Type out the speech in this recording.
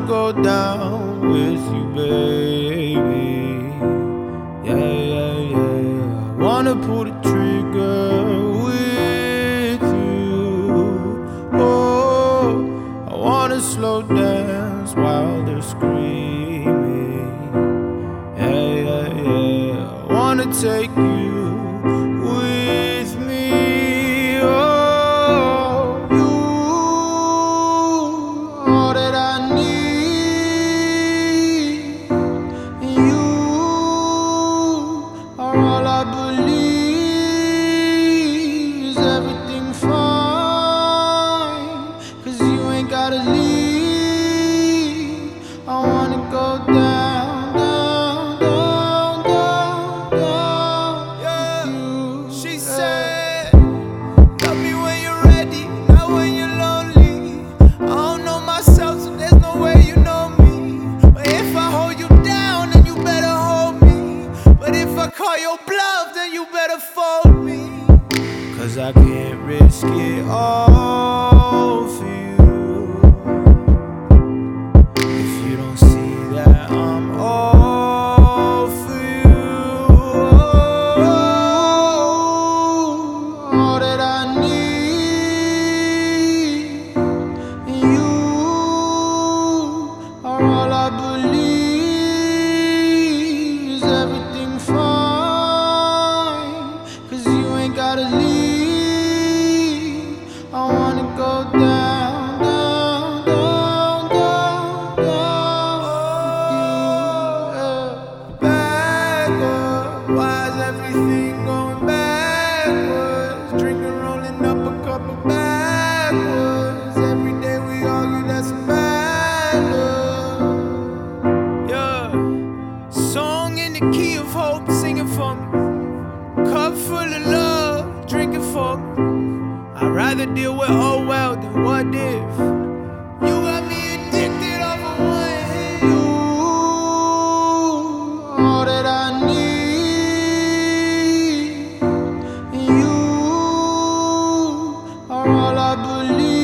go down with you, baby. Yeah, yeah, yeah. I wanna pull the trigger with you. Oh, I wanna slow dance while they're screaming. Yeah, yeah, yeah. I wanna take you with me. Oh, you all that I need. You are all I believe. Is everything fine? 'Cause you ain't gotta leave. I wanna go down, down, down, down, down. Yeah, with you. She said, love me when you're ready, not when you're lonely. I don't know myself, so there's no way you know me. But if I hold you down, then you better hold me. But if I call your bluff, then you better fold me. 'Cause I can't risk it all for you. If you don't see that I'm all for you. Oh, all that I need. You are all I believe. Is everything fine? 'Cause you ain't gotta leave. I wanna go down, down, down, down, down with you. Backward, why is everything going backwards? Drinking, rolling up a couple backwards. Every day we argue, that's a matter. Yeah, song in the key of hope, singing for me. Cup full of love, drinking for me. I'd rather deal with oh well than what if. You got me addicted off of one hit. You all that I need. You are all I believe.